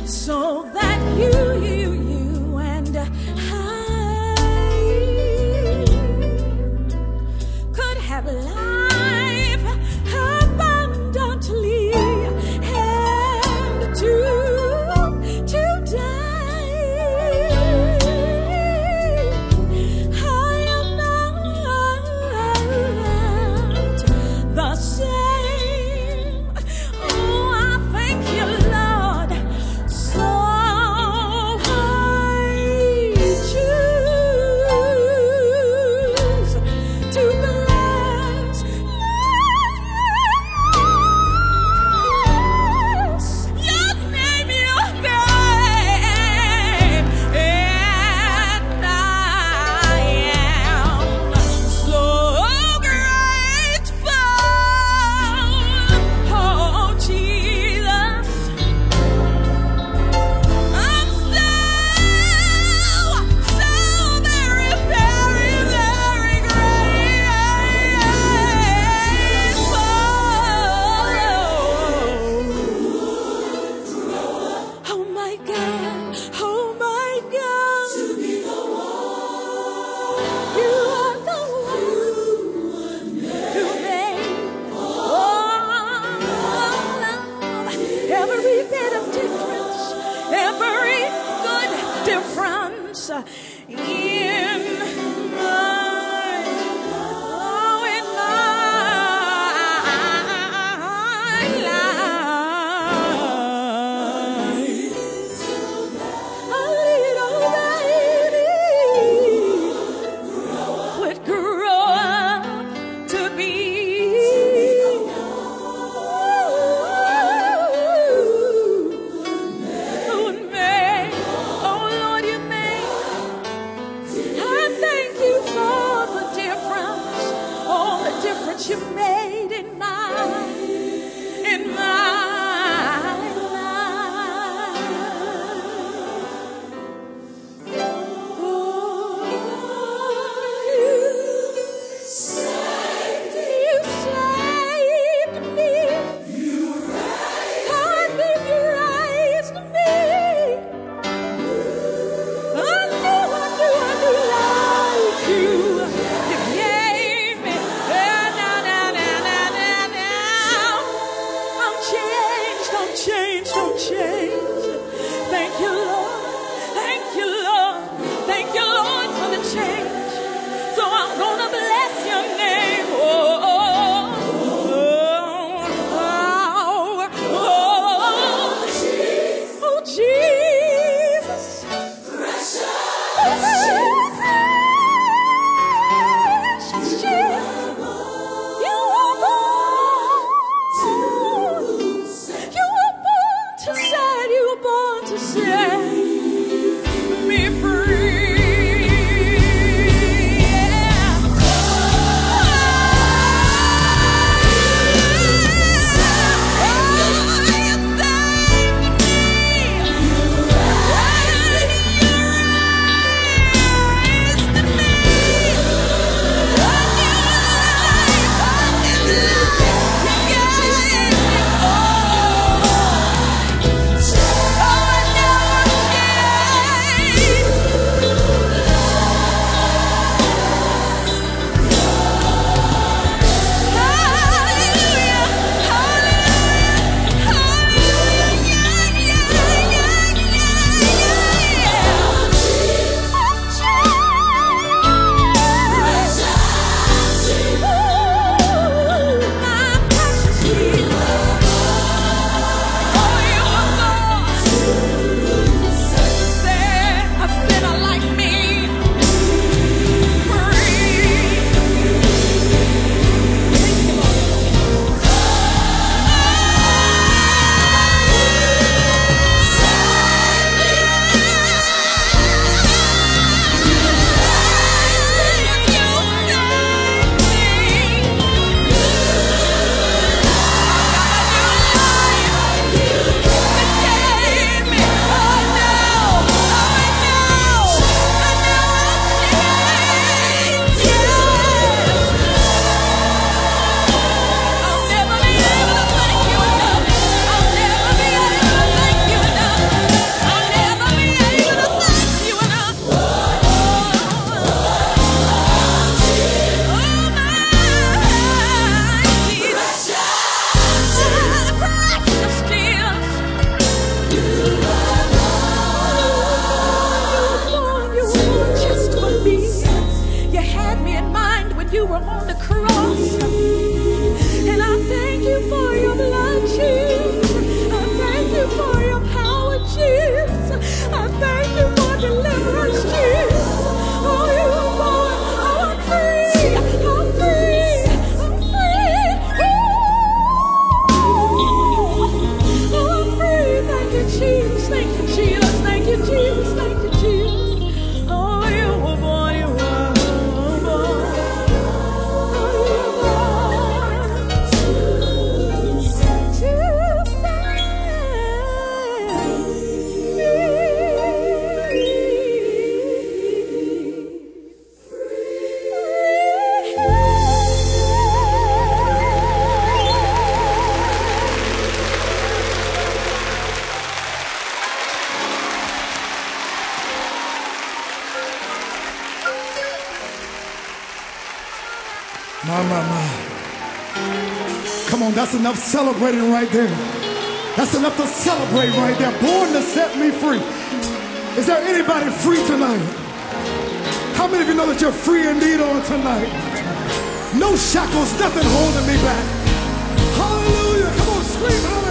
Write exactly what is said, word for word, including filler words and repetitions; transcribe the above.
so that you, you, you and I could have life abundantly and to today. I am not the same. Oh, I thank you, Lord. So I choose to bless your name, your name, and I am so grateful. Oh, Jesus. I'm so, so very, very, very grateful. Oh my God, oh my God. You are the one who made all every bit of difference, every good difference in my, oh, in my life. A little baby would grow up to be would make, oh Lord, you made. I thank you for the difference, all the difference you made in my, in my life. Oh, you saved me. You saved me. God, you raised me. I knew, I knew, I knew like you. You gave me. Now, now, now, now, now, now. I'm changed, I'm changed, I'm changed. Thank you, Lord. Thank you, Lord. Thank you, Lord, for the change. So I'm gonna bless your name. Oh, oh, oh, oh, oh, oh, Jesus. Precious Jesus. You were born. You were born to set. You were born to set me free. Oh, I never thank you, Jesus, thank you, Jesus, thank you, Jesus. Oh, you were born, you were born. Oh, you were born to set My, my, my. Come on, that's enough celebrating right there. That's enough to celebrate right there. Born to set me free. Is there anybody free tonight? How many of you know that you're free indeed on tonight? No shackles, nothing holding me back. Hallelujah. Come on, scream hallelujah.